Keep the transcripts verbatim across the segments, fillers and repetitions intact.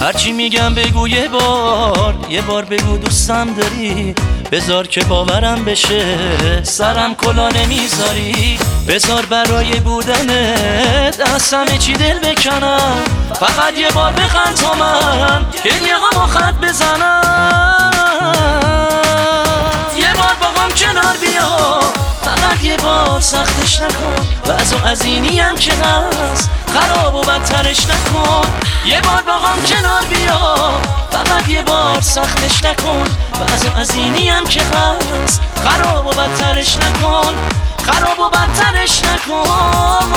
هرچی میگم بگو یه بار، یه بار بگو دوستم داری، بذار که باورم بشه سرم کلا نمیذاری. بذار برای بودنت از همه چی دل بکنم، فقط یه بار بخند تا من گریه غم و خط بزنم. یه بار با هم کنار بیا، فقط یه بار سختش نکن، وضع از اینی هم که هست خراب و بدترش نکن. یه بار با هم کنار بیا، فقط یه بار سختش نکن، وضع از اینی هم که هست خراب و بدترش نکن، خراب و بدترش نکن.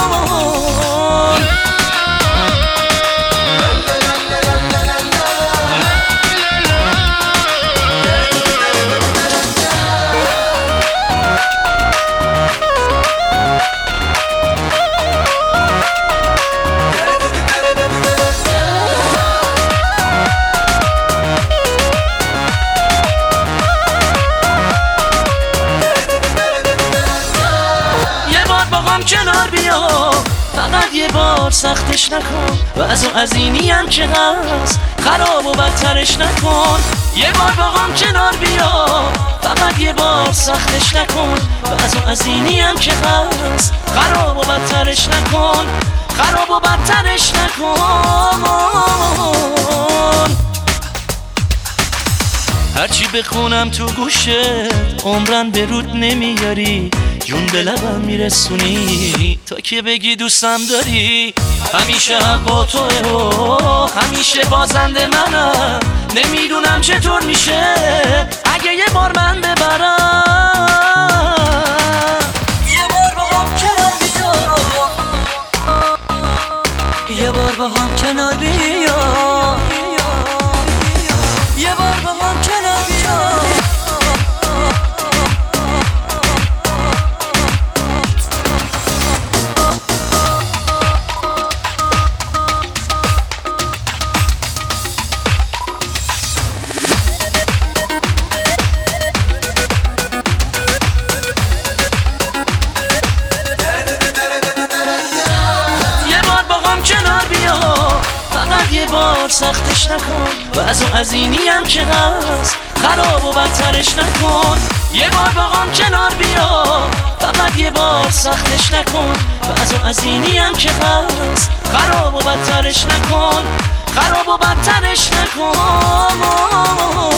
کنار بیا، فقط یه بار سختش نکن، وضع از اینی هم که هست خراب و بدترش نکن. یه بار با هم کنار بیا، فقط یه بار سختش نکن، وضع از اینی هم که هست خراب و بدترش نکن، خراب و بدترش نکن. هرچی بخونم تو گوشت عمرن به رود نمیاری، جون به لبم میرسونی تا که بگی دوستم داری. همیشه حق با توه و همیشه بازنده منم، نمیدونم چطور میشه اگه یه بار من ببرم. یه بار با هم کنار بیا، یه بار با هم کنار بیا، یه بار با هم کنار بیا. فقط یه بار سختش نکن، وضع از اینی هم که هست خراب و بدترش نکن. یه بار با هم کنار بیا، فقط یه بار سختش نکن، وضع از اینی هم که هست خراب و بدترش نکن، خراب و بدترش نکن.